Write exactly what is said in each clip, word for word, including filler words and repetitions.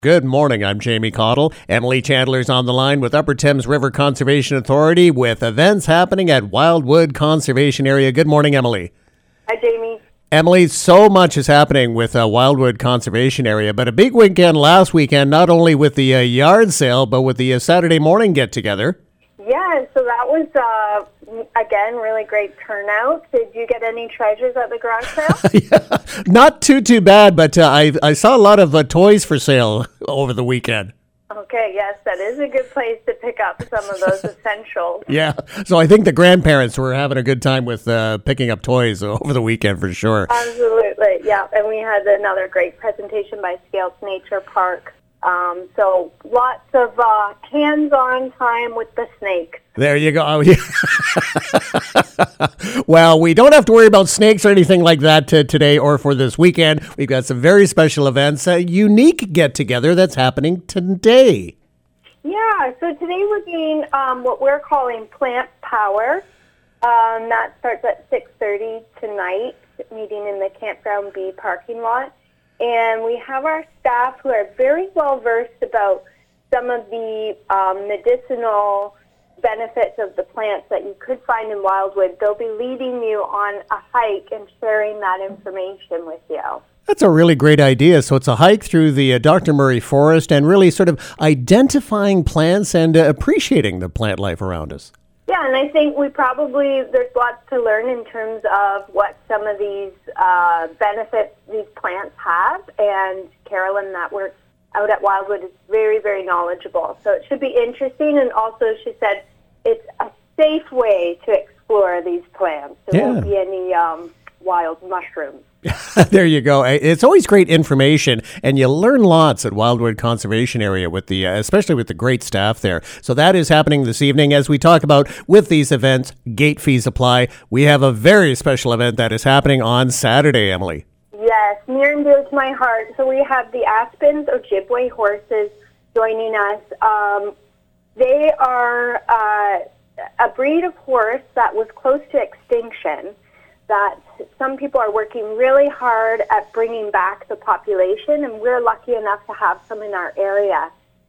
Good morning, I'm Jamie Cottle. Emily Chandler's on the line with Upper Thames River Conservation Authority with events happening at Wildwood Conservation Area. Good morning, Emily. Hi, Jamie. Emily, so much is happening with uh, Wildwood Conservation Area, but a big weekend last weekend, not only with the uh, yard sale, but with the uh, Saturday morning get-together. Yeah, so that was, uh, again, really great turnout. Did you get any treasures at the garage sale? Yeah, not too, too bad, but uh, I, I saw a lot of uh, toys for sale over the weekend. Okay, yes, that is a good place to pick up some of those essentials. Yeah, so I think the grandparents were having a good time with uh, picking up toys over the weekend for sure. Absolutely, yeah, and we had another great presentation by Scales Nature Park. Um, so lots of uh, hands-on time with the snakes. There you go. Oh, yeah. Well, we don't have to worry about snakes or anything like that t- today or for this weekend. We've got some very special events, a unique get-together that's happening today. Yeah, so today we're doing um, what we're calling Plant Power. Um, that starts at six thirty tonight, meeting in the Campground B parking lot. And we have our staff who are very well versed about some of the um, medicinal benefits of the plants that you could find in Wildwood. They'll be leading you on a hike and sharing that information with you. That's a really great idea. So it's a hike through the uh, Doctor Murray Forest and really sort of identifying plants and uh, appreciating the plant life around us. Yeah, and I think we probably, there's lots to learn in terms of what some of these uh, benefits these plants have, and Carolyn that works out at Wildwood is very, very knowledgeable. So it should be interesting, and also she said it's a safe way to explore these plants. There Yeah. won't be any um, wild mushrooms. There you go. It's always great information, and you learn lots at Wildwood Conservation Area with the, uh, especially with the great staff there. So that is happening this evening. As we talk about with these events, gate fees apply. We have a very special event that is happening on Saturday, Emily. Yes, near and dear to my heart. So we have the Aspens Ojibwe horses joining us. Um, they are uh, a breed of horse that was close to extinction, that some people are working really hard at bringing back the population, and we're lucky enough to have some in our area.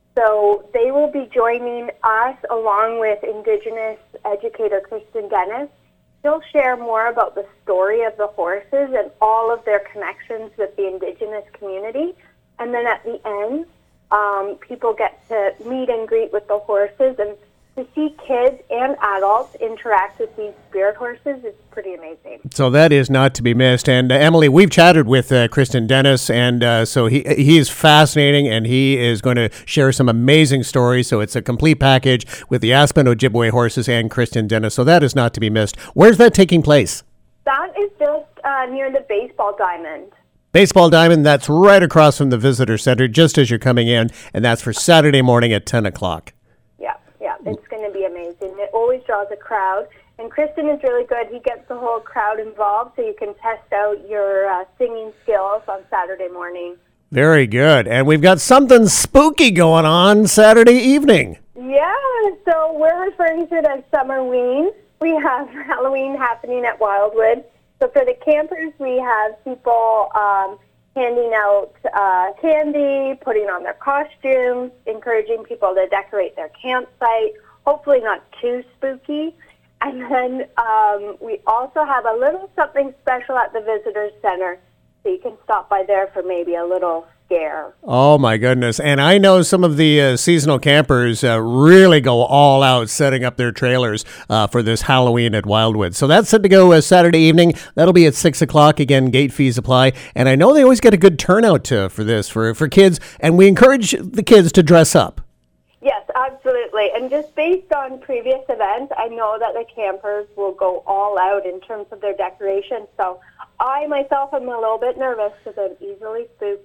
So they will be joining us along with Indigenous educator Kristen Dennis. She'll share more about the story of the horses and all of their connections with the Indigenous community. And then at the end, um, people get to meet and greet with the horses, and to see kids and adults interact with these spirit horses is pretty amazing. So that is not to be missed. And uh, Emily, we've chatted with uh, Kristen Dennis, and uh, so he he is fascinating, and he is going to share some amazing stories. So it's a complete package with the Aspen Ojibwe horses and Kristen Dennis. So that is not to be missed. Where's that taking place? That is just uh, near the baseball diamond. Baseball Diamond, that's right across from the Visitor Center, just as you're coming in, and that's for Saturday morning at ten o'clock. Yeah, it's going to be amazing. It always draws a crowd. And Kristen is really good. He gets the whole crowd involved so you can test out your uh, singing skills on Saturday morning. Very good. And we've got something spooky going on Saturday evening. Yeah, so we're referring to it as Summerween. We have Halloween happening at Wildwood. So for the campers, we have people um, handing out uh, candy, putting on their costumes, encouraging people to decorate their campsite, hopefully not too spooky. And then um, we also have a little something special at the Visitors Center, so you can stop by there for maybe a little scare. Oh, my goodness. And I know some of the uh, seasonal campers uh, really go all out setting up their trailers uh, for this Halloween at Wildwood. So that's set to go uh, Saturday evening. That'll be at six o'clock. Again, gate fees apply. And I know they always get a good turnout uh, for this, for, for kids. And we encourage the kids to dress up. Yes, absolutely. And just based on previous events, I know that the campers will go all out in terms of their decorations. So I myself am a little bit nervous because I'm easily spooked.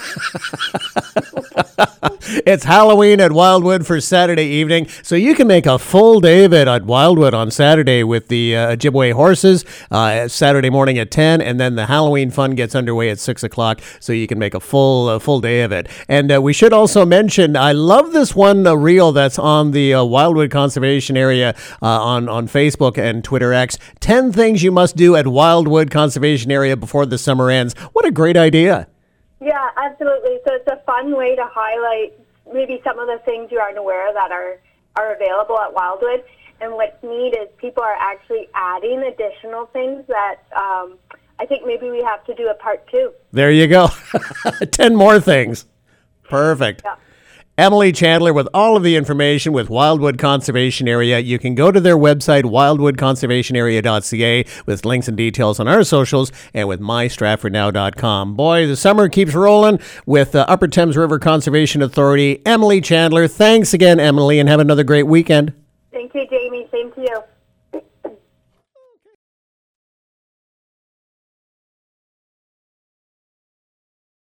It's Halloween at Wildwood for Saturday evening, so you can make a full day of it at Wildwood on Saturday with the uh, Ojibwe horses uh, Saturday morning at ten, and then the Halloween fun gets underway at six o'clock, so you can make a full uh, full day of it. And uh, we should also mention, I love this one uh, reel that's on the uh, Wildwood Conservation Area uh, on, on Facebook and Twitter X. ten things you must do at Wildwood Conservation Area before the summer ends. What a great idea. Yeah, absolutely. So it's a fun way to highlight maybe some of the things you aren't aware that are, are available at Wildwood. And what's neat is people are actually adding additional things that um, I think maybe we have to do a part two. There you go. ten more things. Perfect. Yeah. Emily Chandler with all of the information with Wildwood Conservation Area. You can go to their website, wildwood conservation area dot c a, with links and details on our socials and with my stratford now dot com. Boy, the summer keeps rolling with the Upper Thames River Conservation Authority. Emily Chandler, thanks again, Emily, and have another great weekend. Thank you, Jamie. Same to you.